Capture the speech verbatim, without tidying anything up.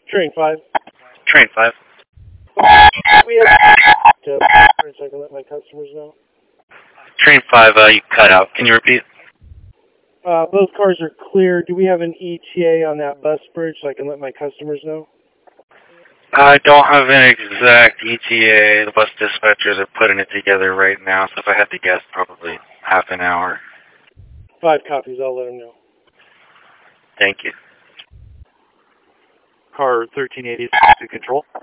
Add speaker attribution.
Speaker 1: Train five.
Speaker 2: Train five.
Speaker 1: We have to so I can let my customers know.
Speaker 2: Train five, uh, you cut out. Can you repeat?
Speaker 1: Uh, both cars are clear. Do we have an E T A on that bus bridge so I can let my customers know?
Speaker 2: I don't have an exact E T A. The bus dispatchers are putting it together right now, so if I had to guess, probably half an hour.
Speaker 1: Five copies. I'll let them know.
Speaker 2: Thank you.
Speaker 3: Car thirteen eighty to control.